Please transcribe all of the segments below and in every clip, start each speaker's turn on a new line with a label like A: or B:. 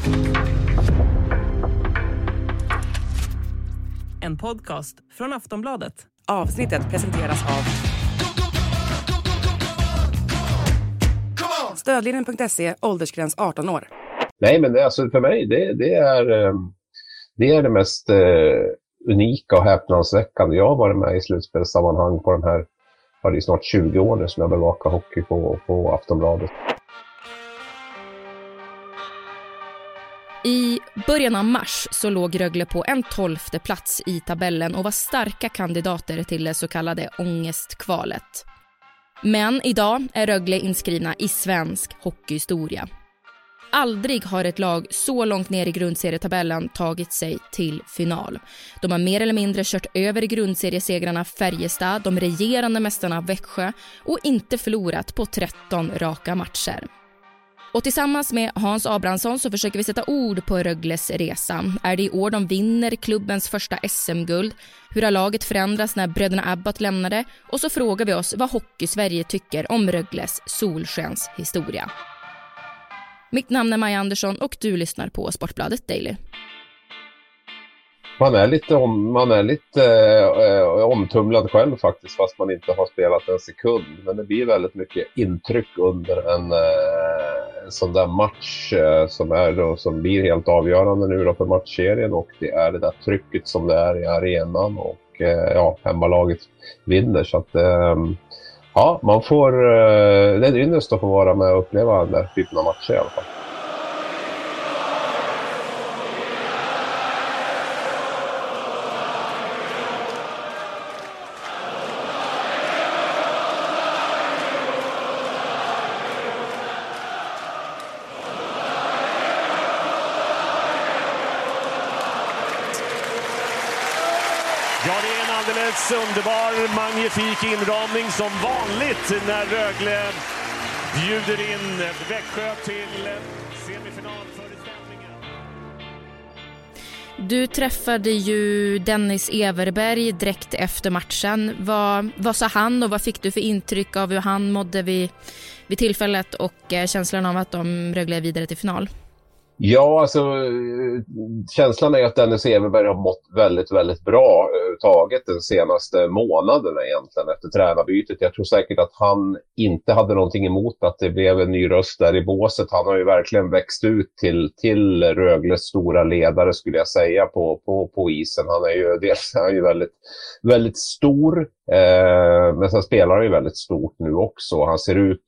A: En podcast från Aftonbladet.
B: Avsnittet presenteras av Stödlinjen.se, åldersgräns 18 år.
C: Nej, men det, alltså för mig, det är det mest unika och häpnadsväckande. Jag har varit med i slutspelssammanhang på den här, var det snart 20 år nu som jag bevakar hockey på Aftonbladet.
D: I början av mars så låg Rögle på en 12:e plats i tabellen och var starka kandidater till det så kallade ångestkvalet. Men idag är Rögle inskrivna i svensk hockeyhistoria. Aldrig har ett lag så långt ner i grundserietabellen tagit sig till final. De har mer eller mindre kört över grundseriesegrarna Färjestad, de regerande mästarna Växjö och inte förlorat på 13 raka matcher. Och tillsammans med Hans Abrahamsson så försöker vi sätta ord på Rögles resa. Är det i år de vinner klubbens första SM-guld? Hur har laget förändrats när bröderna Abbott lämnade? Och så frågar vi oss vad Hockey-Sverige tycker om Rögles solskenshistoria. Mitt namn är Maja Andersson och du lyssnar på Sportbladet Daily.
C: Man är lite omtumlad själv faktiskt, fast man inte har spelat en sekund. Men det blir väldigt mycket intryck under en sån där match som blir helt avgörande nu då för matchserien. Och det är det där trycket som det är i arenan och hemmalaget vinner. Så att ja, man får, det är ynnest att få vara med och uppleva den där typen av matcher i alla fall.
E: Ja, det är en alldeles underbar, magnifik inramning som vanligt när Rögle bjuder in Växjö till semifinalföreställningen.
D: Du träffade ju Dennis Everberg direkt efter matchen. Vad sa han och vad fick du för intryck av hur han mådde vid tillfället och känslan av att de Rögle är vidare till final?
C: Ja, alltså känslan är att Dennis Everberg har mått väldigt, väldigt bra taget den senaste månaderna egentligen efter tränarbytet. Jag tror säkert att han inte hade någonting emot att det blev en ny röst där i båset. Han har ju verkligen växt ut till Rögles stora ledare skulle jag säga på isen. Han är ju väldigt, väldigt stor, men sen spelar han ju väldigt stort nu också. Han ser ut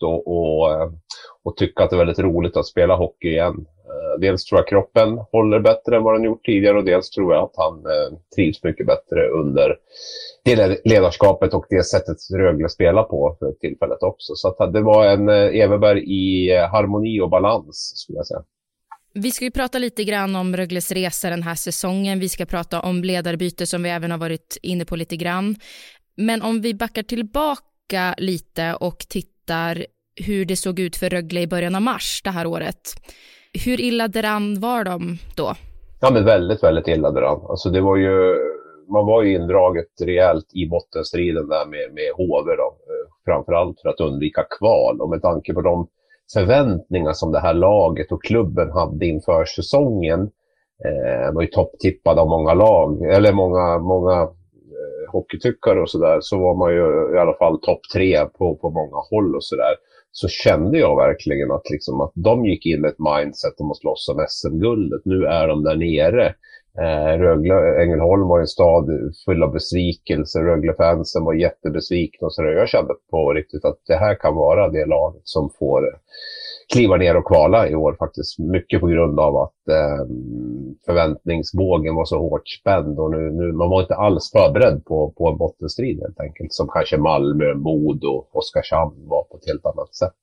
C: och tycker att det är väldigt roligt att spela hockey igen. Dels tror jag kroppen håller bättre än vad den gjort tidigare och dels tror jag att han trivs mycket bättre under det ledarskapet och det sättet Rögle spelar på för tillfället också. Så att det var en Everberg i harmoni och balans skulle jag säga.
D: Vi ska ju prata lite grann om Rögles resa den här säsongen. Vi ska prata om ledarbyte som vi även har varit inne på lite grann. Men om vi backar tillbaka lite och tittar hur det såg ut för Rögle i början av mars det här året. Hur illa däran var de då? Ja,
C: men väldigt, väldigt illa däran. Alltså det var ju, man var ju indraget rejält i bottenstriden där med HV då. Framförallt för att undvika kval. Och med tanke på de förväntningar som det här laget och klubben hade inför säsongen. Var ju topptippad av många lag, eller många hockeytyckare och sådär. Så var man ju i alla fall topp 3 på många håll och sådär. Så kände jag verkligen att de gick in i ett mindset om att slåss om SM-guldet. Nu är de där nere. Rögle, Ängelholm var en stad full av besvikelse. Rögle-fansen var jättebesvikna. Så jag kände på riktigt att det här kan vara det laget som får kliva ner och kvala i år faktiskt. Mycket på grund av att förväntningsbågen var så hårt spänd. Och nu man var inte alls förberedd på en bottenstrid helt enkelt. Som kanske Malmö, Mod och Oskarshamn var på ett helt annat sätt.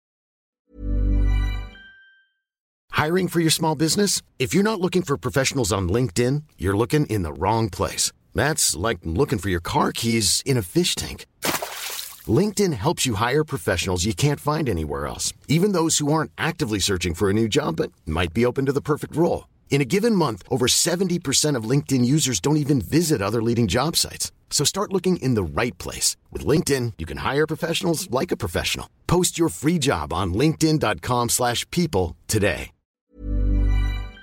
F: Hiring for your small business? If you're not looking for professionals on LinkedIn, you're looking in the wrong place. That's like looking for your car keys in a fish tank. LinkedIn helps you hire professionals you can't find anywhere else, even those who aren't actively searching for a new job but might be open to the perfect role. In a given month, over 70% of LinkedIn users don't even visit other leading job sites. So start looking in the right place. With LinkedIn, you can hire professionals like a professional. Post your free job on linkedin.com/people today.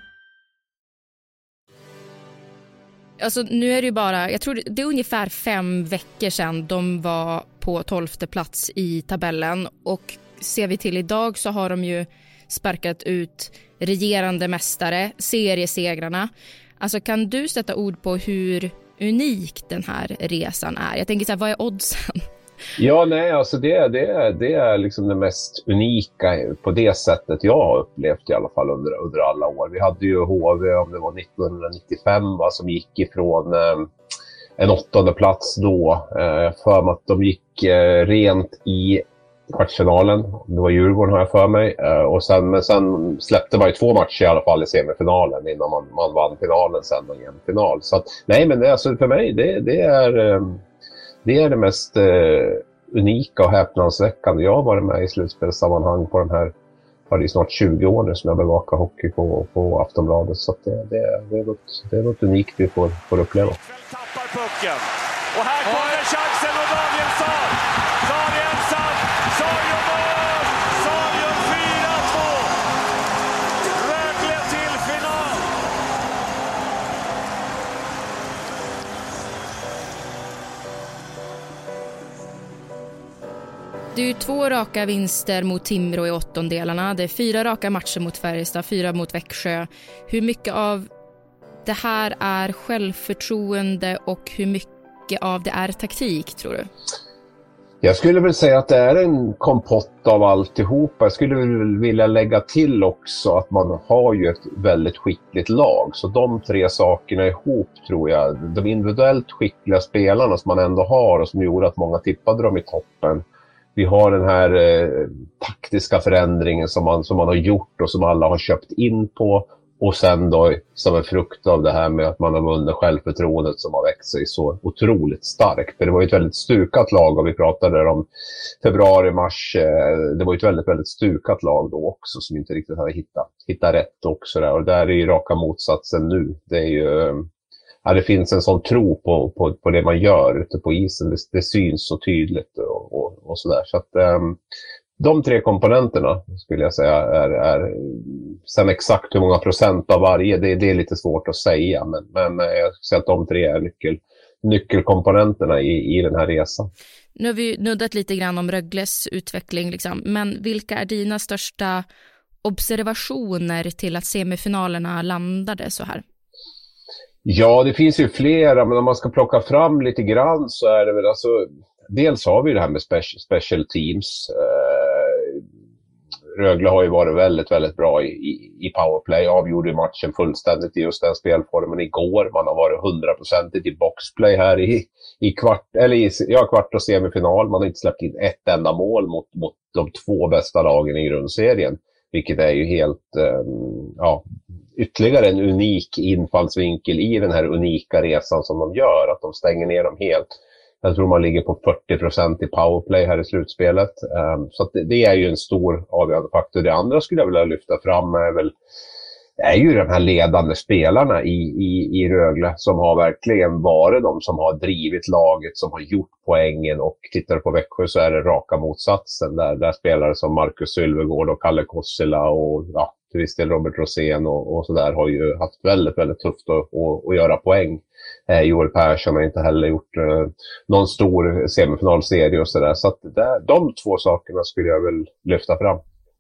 D: Alltså nu är det ju bara, jag tror det är ungefär 5 veckor sedan de var på 12:e plats i tabellen, och ser vi till idag så har de ju sparkat ut regerande mästare, seriesegrarna. Alltså kan du sätta ord på hur unik den här resan är? Jag tänker så här, vad är oddsen?
C: Ja, nej, alltså det är liksom det mest unika på det sättet jag har upplevt i alla fall under alla år. Vi hade ju HV, om det var 1995, som gick ifrån en 8:e plats då, för att de gick rent i kvartsfinalen. Det var Djurgården, har jag för mig. Och sen släppte man ju 2 matcher i alla fall i semifinalen innan man vann finalen sen och igen final. Så att, nej, men alltså för mig det är det mest unika och häpnadsväckande. Jag har varit med i slutspelssammanhang på den här, det är snart 20 år nu som jag bevakar hockey på Aftonbladet. Så att det är något unikt vi får uppleva.
E: Tappar pucken. Och här kommer chansen och Daniel Saar. Saar är ensam. Saar gör mål. Saar gör 4-2. Rögle till final.
D: Det är ju 2 raka vinster mot Timrå i 8:delarna. Det är 4 raka matcher mot Färjestad, 4 mot Växjö. Hur mycket av det här är självförtroende och hur mycket av det är taktik, tror du?
C: Jag skulle väl säga att det är en kompott av alltihopa. Jag skulle vilja lägga till också att man har ju ett väldigt skickligt lag. Så de 3 sakerna ihop, tror jag, de individuellt skickliga spelarna som man ändå har och som gjorde att många tippade dem i toppen. Vi har den här taktiska förändringen som man har gjort och som alla har köpt in på. Och sen då som en frukt av det här med att man har vunnit självförtroendet som har växt sig så otroligt starkt. För det var ju ett väldigt stukat lag, och vi pratade om februari, mars. Det var ju ett väldigt, väldigt stukat lag då också som inte riktigt hade hittat rätt också där. Och där är ju raka motsatsen nu. Det är ju... Ja, det finns en sån tro på det man gör ute på isen. Det syns så tydligt och sådär. Så att de 3 komponenterna skulle jag säga är sen exakt hur många procent av varje, det är lite svårt att säga. Men jag skulle säga att de 3 är nyckelkomponenterna i den här resan.
D: Nu har vi nuddat lite grann om Rögles utveckling liksom. Men vilka är dina största observationer till att semifinalerna landade så här?
C: Ja, det finns ju flera, men om man ska plocka fram lite grann så är det väl alltså, dels har vi det här med special teams. Rögle har ju varit väldigt, väldigt bra i powerplay, avgjorde matchen fullständigt i just den spelformen igår. Man har varit 100% i boxplay här i kvart och semifinal. Man har inte släppt in ett enda mål mot de 2 bästa lagen i grundserien, vilket är ju helt ytterligare en unik infallsvinkel i den här unika resan som de gör, att de stänger ner dem helt. Jag tror man ligger på 40% i powerplay här i slutspelet. Så att det är ju en stor avgörande faktor. Det andra skulle jag vilja lyfta fram är ju de här ledande spelarna i Rögle som har verkligen varit de som har drivit laget, som har gjort poängen, och tittar på Växjö så är det raka motsatsen. Där spelare som Marcus Sylvegård och Kalle Kossila och till viss del Robert Rosén och sådär har ju haft väldigt, väldigt tufft att göra poäng. Joel Persson har inte heller gjort någon stor semifinalserie och sådär. Så att de 2 sakerna skulle jag väl lyfta fram.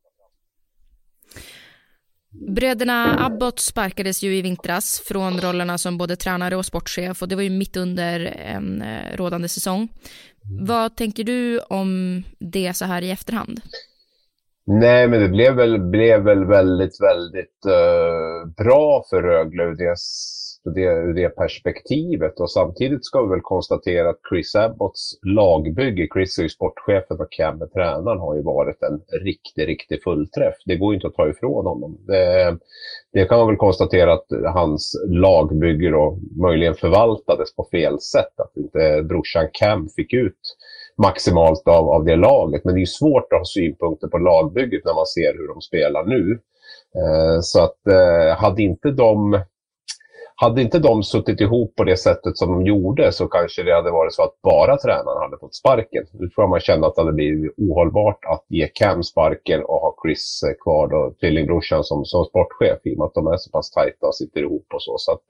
D: Bröderna Abbott sparkades ju i vintras från rollerna som både tränare och sportchef, och det var ju mitt under en rådande säsong. Vad tänker du om det så här i efterhand?
C: Nej, men det blev väl väldigt, väldigt bra för Rögle ur det perspektivet. Och samtidigt ska vi väl konstatera att Chris Abbotts lagbygge, Chris är ju sportchefen och Cam tränaren, har ju varit en riktig fullträff. Det går ju inte att ta ifrån honom. Det kan man väl konstatera att hans lagbygge då möjligen förvaltades på fel sätt. Att inte brorsan Cam fick ut maximalt av det laget. Men det är ju svårt att ha synpunkter på lagbygget när man ser hur de spelar nu. Så att hade hade inte de suttit ihop på det sättet som de gjorde så kanske det hade varit så att bara tränaren hade fått sparken. Nu tror jag man känner att det hade blivit ohållbart att ge Cam sparken och ha Chris kvar då, tvillingbrorsan som sportchef, i och med att de är så pass tajta och sitter ihop och så. Så att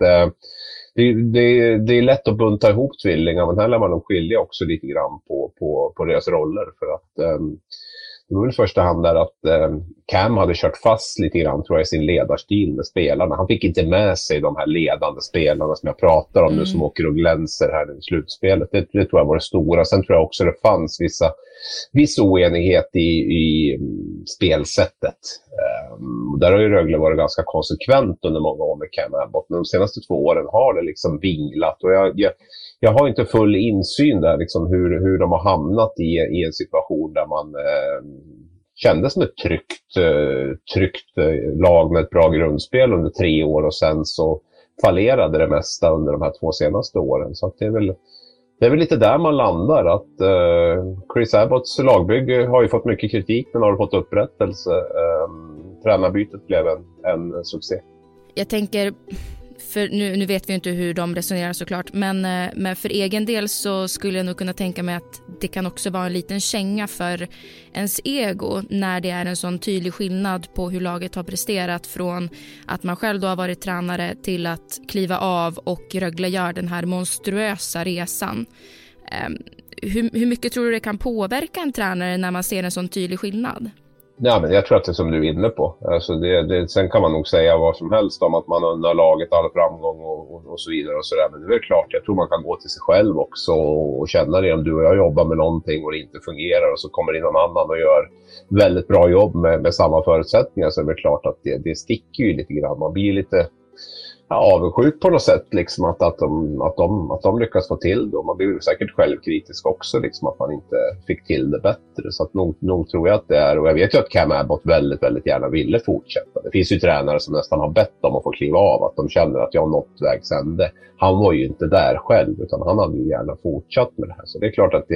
C: det är lätt att bunta ihop tvillingar, men här lär man nog skilja också lite grann på deras roller, för att det var väl i första hand där att Cam hade kört fast lite grann, tror jag, i sin ledarstil med spelarna. Han fick inte med sig de här ledande spelarna som jag pratar om nu, som åker och glänser här i slutspelet. Det tror jag var det stora. Sen tror jag också det fanns viss oenighet i spelsättet. Där har ju Rögle varit ganska konsekvent under många år med Cam Abbott. Men de senaste 2 åren har det liksom vinglat, och jag har inte full insyn där liksom hur de har hamnat i en situation där man kände som ett tryggt lag med ett bra grundspel under 3 år, och sen så fallerade det mesta under de här 2 senaste åren. Så att det är väl lite där man landar, att Chris Abbotts lagbygge har ju fått mycket kritik, men har fått upprättelse. Tränarbytet blev en succé.
D: Jag tänker, för nu vet vi inte hur de resonerar såklart, men för egen del så skulle jag nog kunna tänka mig att det kan också vara en liten känga för ens ego när det är en sån tydlig skillnad på hur laget har presterat från att man själv då har varit tränare till att kliva av och Rögle gör den här monstruösa resan. Hur mycket tror du det kan påverka en tränare när man ser en sån tydlig skillnad?
C: Ja, men jag tror att det är som du är inne på. Alltså sen kan man nog säga vad som helst om att man unnar laget all framgång och så vidare och sådär. Men det är väl klart, jag tror man kan gå till sig själv också och känna det. Om du och jag jobbar med någonting och det inte fungerar och så kommer in någon annan och gör väldigt bra jobb med samma förutsättningar, så är det väl klart att det sticker ju lite grann. Man blir lite avundsjuk på något sätt, liksom, att de lyckas få till det. Man blir säkert självkritisk också, liksom, att man inte fick till det bättre. Så att nog tror jag att det är, och jag vet ju att Cam Abbott väldigt, väldigt gärna ville fortsätta. Det finns ju tränare som nästan har bett om att få kliva av, att de känner att jag har nått vägs ände. Han var ju inte där själv, utan han hade ju gärna fortsatt med det här. Så det är klart att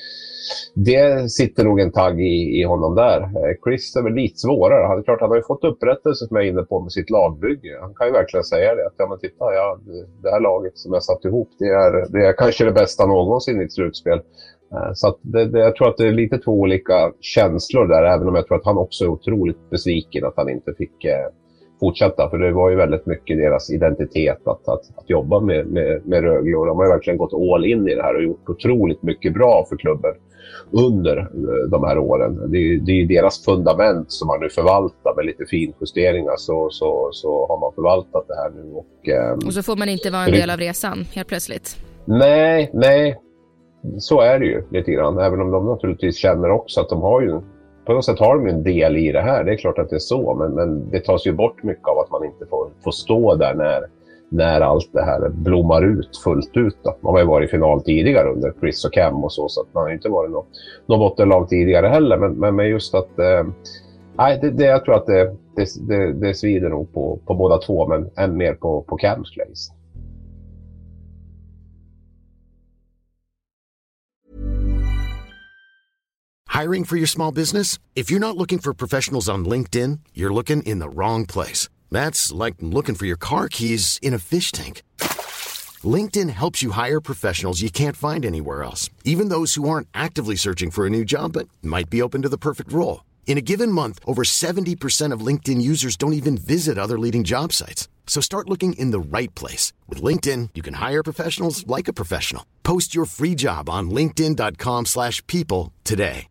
C: det sitter nog en tagg i honom där. Chris är väl lite svårare. Han har ju fått upprättelse som jag är inne på med sitt lagbygge. Han kan ju verkligen säga det. Att ja, men titta, det här laget som jag satt ihop, det är kanske det bästa någonsin i ett slutspel. Så att jag tror att det är lite 2 olika känslor där. Även om jag tror att han också är otroligt besviken att han inte fick fortsätta. För det var ju väldigt mycket deras identitet att jobba med Rögle. Och de har ju verkligen gått all in i det här och gjort otroligt mycket bra för klubben under de här åren. Det är ju deras fundament som man nu förvaltar med lite finjusteringar, så har man förvaltat det här nu. Och
D: så får man inte vara en del av resan helt plötsligt.
C: Nej. Så är det ju lite grann. Även om de naturligtvis känner också att de har ju, på något sätt har de en del i det här. Det är klart att det är så, men det tas ju bort mycket av att man inte får stå där när allt det här blommar ut fullt ut. Då. Man har ju varit i final tidigare under Chris och Cam och så att man har inte varit något bottenlag tidigare heller. Men just att jag tror att det svider nog på båda två, men än mer på Cams place.
F: Hiring for your small business? If you're not looking for professionals on LinkedIn, you're looking in the wrong place. That's like looking for your car keys in a fish tank. LinkedIn helps you hire professionals you can't find anywhere else, even those who aren't actively searching for a new job but might be open to the perfect role. In a given month, over 70% of LinkedIn users don't even visit other leading job sites. So start looking in the right place. With LinkedIn, you can hire professionals like a professional. Post your free job on linkedin.com/people today.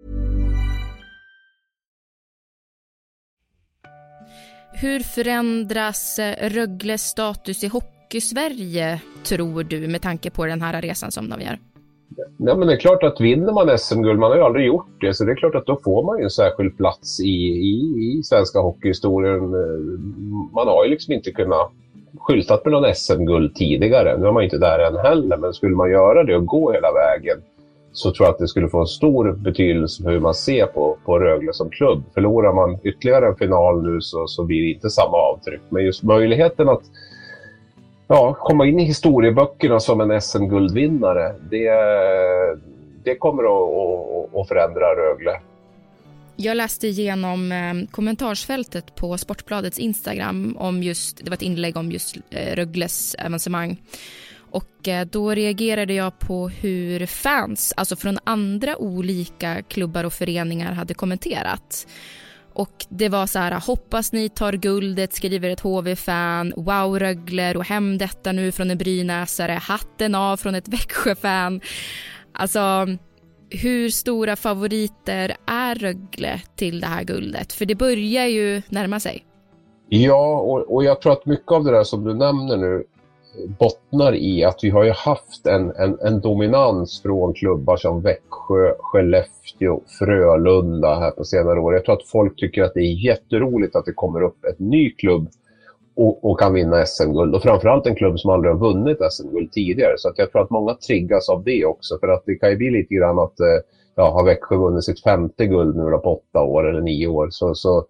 D: Hur förändras Rögles status i Hockey-Sverige, tror du, med tanke på den här resan som de gör?
C: Ja, men det är klart att vinner man SM-guld, man har ju aldrig gjort det, så det är klart att då får man ju en särskild plats i svenska hockeyhistorien. Man har ju liksom inte kunnat skyltat med någon SM-guld tidigare. Nu är man inte där än heller, men skulle man göra det och gå hela vägen, så tror jag att det skulle få en stor betydelse för hur man ser på Rögle som klubb. Förlorar man ytterligare en final nu så blir det inte samma avtryck. Men just möjligheten att komma in i historieböckerna som en SM-guldvinnare, det kommer att förändra Rögle.
D: Jag läste igenom kommentarsfältet på Sportbladets Instagram det var ett inlägg om just Rögles avancemang. Och då reagerade jag på hur fans, alltså från andra olika klubbar och föreningar, hade kommenterat. Och det var så här: hoppas ni tar guldet, skriver ett HV-fan. Wow Rögle, och hem detta nu från en brynäsare. Hatten av från ett Växjö-fan. Alltså, hur stora favoriter är Rögle till det här guldet? För det börjar ju närma sig.
C: Ja, och jag tror att mycket av det där som du nämner nu bottnar i att vi har ju haft en dominans från klubbar som Växjö, Skellefteå, Frölunda här på senare år. Jag tror att folk tycker att det är jätteroligt att det kommer upp ett ny klubb och kan vinna SM-guld. Och framförallt en klubb som aldrig har vunnit SM-guld tidigare. Så att jag tror att många triggas av det också. För att det kan ju bli lite grann att har Växjö vunnit sitt 5:e guld nu på 8 år eller 9 år. Så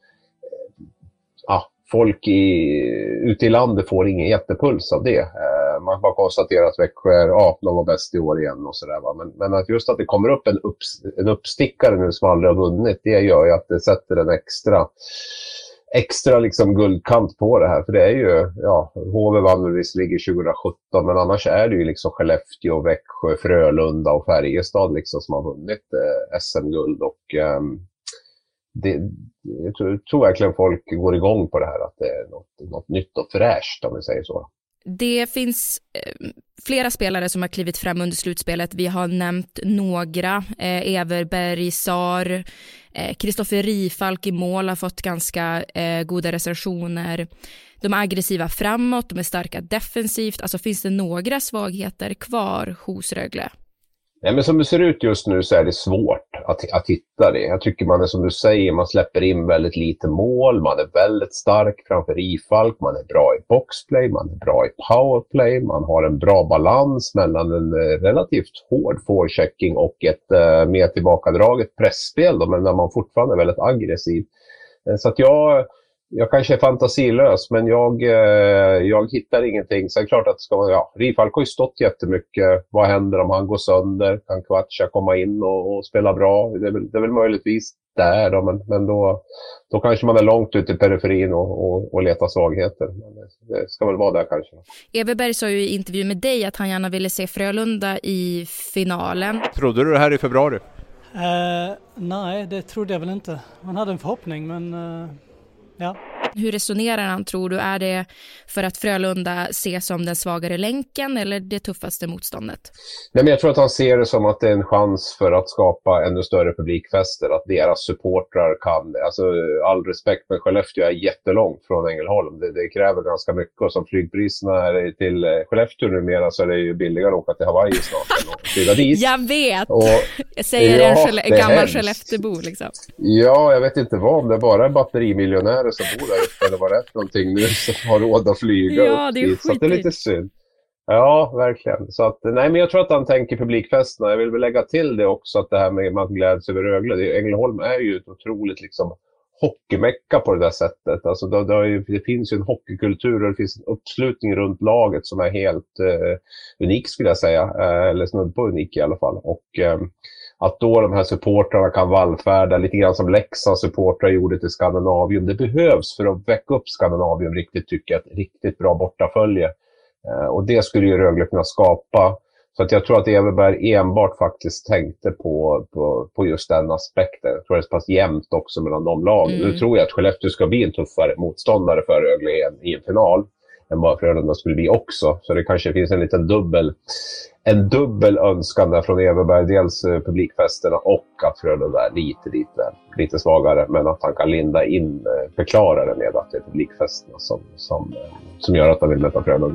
C: folk ute i landet får ingen jättepuls av det. Man bara konstaterar att Växjö de var bäst i år igen och sådär. Men att just att det kommer upp en uppstickare nu som aldrig har vunnit, det gör ju att det sätter en extra liksom guldkant på det här. För det är ju, HV vann visserligen 2017, men annars är det ju liksom Skellefteå, Växjö, Frölunda och Färjestad liksom som har vunnit SM-guld. Och jag tror verkligen folk går igång på det här, att det är något nytt och fräscht, om vi säger så.
D: Det finns flera spelare som har klivit fram under slutspelet. Vi har nämnt några. Everberg, Sar, Kristoffer Rifalk i mål har fått ganska goda recensioner. De är aggressiva framåt, de är starka defensivt. Alltså, finns det några svagheter kvar hos Rögle?
C: Nej, men som det ser ut just nu så är det svårt att hitta det. Jag tycker man är, som du säger, man släpper in väldigt lite mål. Man är väldigt stark framför Rifalk. Man är bra i boxplay, man är bra i powerplay. Man har en bra balans mellan en relativt hård forechecking och ett mer tillbakadraget pressspel. Men när man fortfarande är väldigt aggressiv. Så att jag kanske är fantasilös, men jag hittar ingenting. Så det är klart att Rifalk har ju stått jättemycket. Vad händer om han går sönder? Kan Kvatcha komma in och spela bra? Det är väl möjligtvis där då, men då kanske man är långt ute i periferin och letar svagheter. Men det ska väl vara där kanske.
D: Everberg sa ju i intervju med dig att han gärna ville se Frölunda i finalen.
G: Trodde du det här i februari?
H: Nej, det trodde jag väl inte. Man hade en förhoppning, men ja.
D: Hur resonerar han, tror du? Är det för att Frölunda ses som den svagare länken eller det tuffaste motståndet?
C: Nej, men jag tror att han ser det som att det är en chans för att skapa ännu större publikfester. Att deras supportrar kan, alltså all respekt, men Skellefteå är jättelångt från Ängelholm. Det kräver ganska mycket, och som flygpriserna är till Skellefteå numera så är det ju billigare att åka till Hawaii snart och flyga dit.
D: Jag vet! Jag
C: säger
D: en gammal Skellefteåbo liksom.
C: Ja, jag vet inte vad, om det bara är batterimiljonärer som bor där uppe, eller vad det är för någonting nu som har råd att flyga upp dit. Så det är lite synd. Ja, verkligen. Så att, nej, men jag tror att han tänker publikfesterna. Jag vill väl lägga till det också, att det här med att gläds över Rögle. Ängelholm är ju ett otroligt liksom hockeymecka på det där sättet. Alltså, det finns ju en hockeykultur och det finns en uppslutning runt laget som är helt unik, skulle jag säga. Eller snudd på unik i alla fall. Och att då de här supportrarna kan vallfärda lite grann som Leksands supportrar gjorde till Skandinavium. Det behövs för att väcka upp Skandinavium riktigt, tycker jag, ett riktigt bra bortafölje. Och det skulle ju Rögle kunna skapa. Så att jag tror att Everberg enbart faktiskt tänkte på just den aspekten. Jag tror det är så pass jämnt också mellan de lagen. Nu tror jag att Skellefteå ska bli en tuffare motståndare för Rögle i en final än vad Frölunda skulle bli också. Så det kanske finns en liten dubbel önskan där från Everberg. Dels publikfesterna och att Frölunda är lite svagare. Men att han kan förklara det med att det är publikfesterna som gör att han vill möta Frölunda.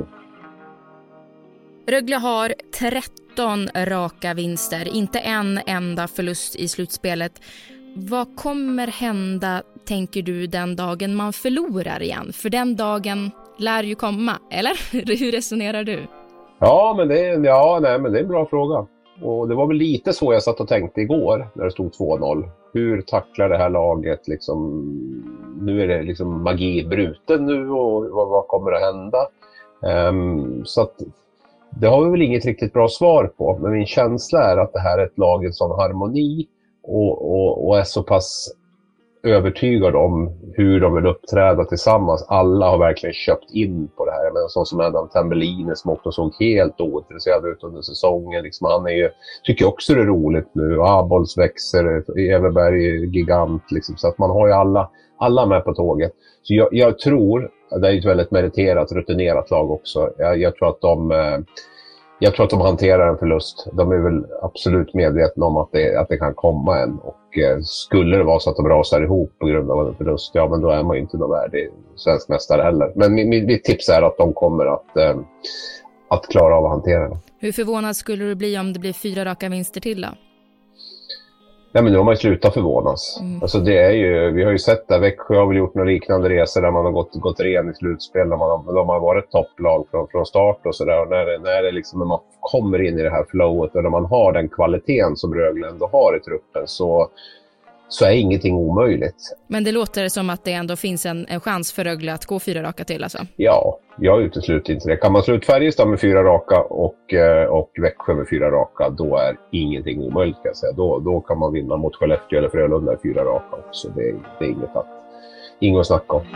D: Rögle har 13 raka vinster, inte en enda förlust i slutspelet. Vad kommer hända, tänker du, den dagen man förlorar igen? För den dagen lär ju komma, eller? Hur resonerar du?
C: Ja, men det är en bra fråga. Och det var väl lite så jag satt och tänkte igår när det stod 2-0. Hur tacklar det här laget? Liksom, nu är det liksom magi bruten nu, och vad kommer att hända? Så att det har vi väl inget riktigt bra svar på. Men min känsla är att det här är ett lag i sån harmoni och är så pass övertygad om hur de vill uppträda tillsammans. Alla har verkligen köpt in på det här. Men sån som Adam Tambellini som också såg helt ointresserad ut under säsongen. Liksom, han är ju, tycker också det är roligt nu. Abols växer, Everberg är gigant. Liksom, så att man har ju alla med på tåget. Så jag tror, det är ett väldigt meriterat, rutinerat lag också. Jag tror att de hanterar en förlust. De är väl absolut medvetna om att det kan komma en. Och skulle det vara så att de rasar ihop på grund av en förlust, ja men då är man ju inte någon värdig svensk mästare heller. Men mitt tips är att de kommer att klara av att hantera det.
D: Hur förvånad skulle du bli om det blir 4 raka vinster till då?
C: Nej, men nu har man ju slutat förvånas. Alltså det är ju, vi har ju sett det. Växjö har väl gjort några liknande resor där man har gått ren i slutspel. När de har varit topplag från start och sådär. Och när det liksom, när man kommer in i det här flowet och när man har den kvaliteten som Rögle ändå har i truppen så är ingenting omöjligt. Men det låter som att det ändå finns en chans för Rögle att gå 4 raka till alltså? Ja, jag utesluter inte det. Kan man slå ut Färjestad med 4 raka och Växjö med 4 raka, då är ingenting omöjligt kan jag säga. Då kan man vinna mot Skellefteå eller Frölunda i 4 raka också. Det är inget att snacka om.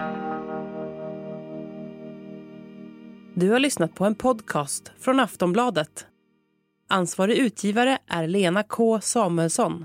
A: Du har lyssnat på en podcast från Aftonbladet. Ansvarig utgivare är Lena K. Samuelsson.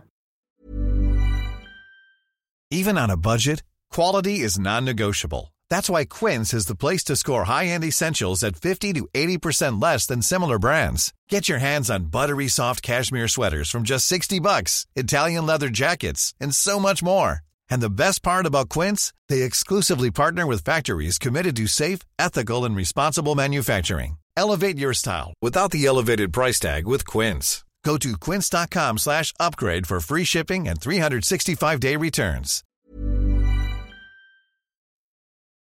G: Even on a budget, quality is non-negotiable. That's why Quince is the place to score high-end essentials at 50 to 80% less than similar brands. Get your hands on buttery soft cashmere sweaters from just $60, Italian leather jackets, and so much more. And the best part about Quince, they exclusively partner with factories committed to safe, ethical, and responsible manufacturing. Elevate your style without the elevated price tag with Quince. Go to quince.com/upgrade for free shipping and 365-day returns.